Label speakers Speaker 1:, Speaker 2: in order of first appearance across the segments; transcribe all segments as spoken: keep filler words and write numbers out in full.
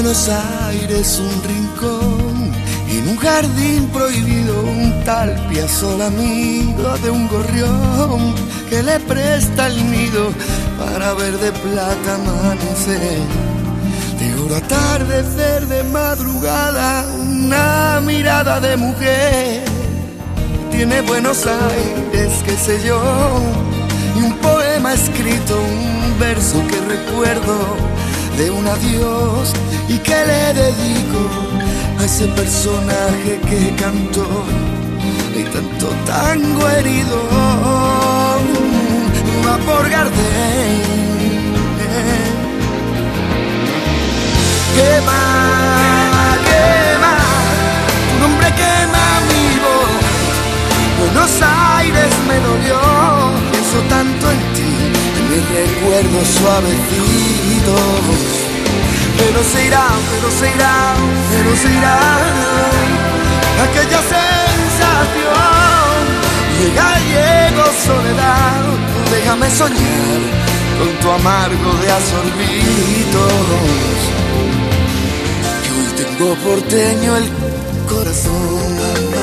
Speaker 1: Buenos Aires un rincón, en un jardín prohibido, un tal Piazzolla amigo de un gorrión que le presta el nido para ver de plata amanecer, de oro atardecer, de madrugada, una mirada de mujer. Tiene Buenos Aires, qué sé yo, y un poema escrito, un verso que recuerdo de un adiós y que le dedico a ese personaje que cantó y tanto tango herido. Va por Gardel, quema, quema, tu nombre quema mi voz. Buenos Aires me dolió, pienso tanto en ti, en mis recuerdos suavecitos. Pero se irá, pero se irá, pero se irá aquella sensación. Llega, llego, soledad, déjame soñar con tu amargo de asorbitos. Que hoy tengo porteño el corazón.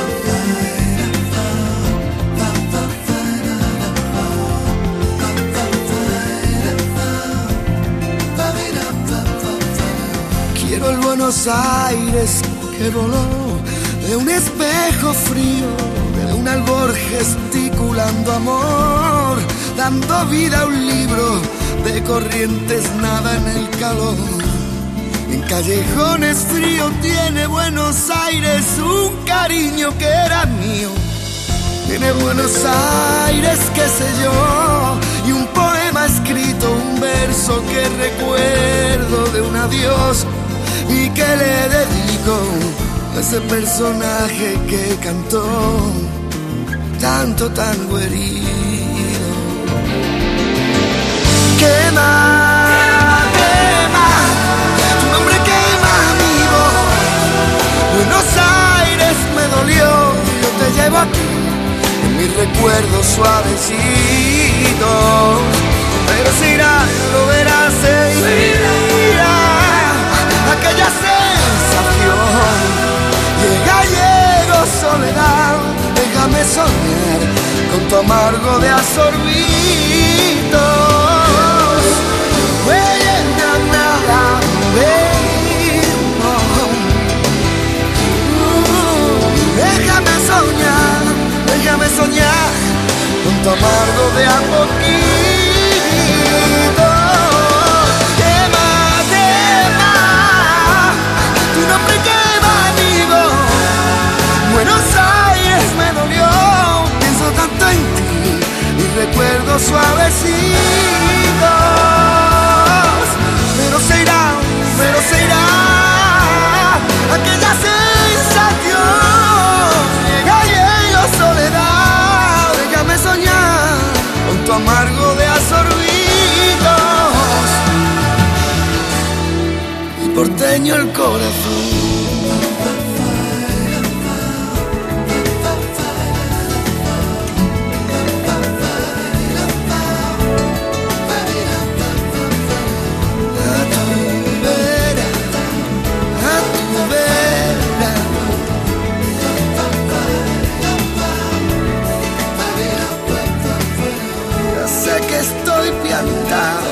Speaker 1: Quiero el Buenos Aires que voló de un espejo frío, de un albor gesticulando amor, dando vida a un libro de corrientes, nada en el calor. En callejones fríos tiene Buenos Aires un cariño que era mío. Tiene Buenos Aires, qué sé yo, y un poema escrito, un verso que recuerdo de un adiós y que le dedico a ese personaje que cantó tanto tango herido. Quema, quema, tu nombre quema mi voz. Buenos Aires me dolió, yo te llevo aquí en mis recuerdos suavecitos. Pero se irá, lo verás, se irá aquella sensación. Llega, llego, soledad, déjame soñar con tu amargo de asorbitos. Huella nada, déjame soñar, déjame soñar con tu amargo de a poquito. Quema, quema, tu nombre quema mi voz. Buenos Aires me dolió, pienso tanto en ti, mis recuerdos suavecitos. Pero se irá, pero se irá aquella sensación. Llega, llega soledad, déjame soñar con tu amargo de asorbitos. Y porteño el corazón. Estoy piantado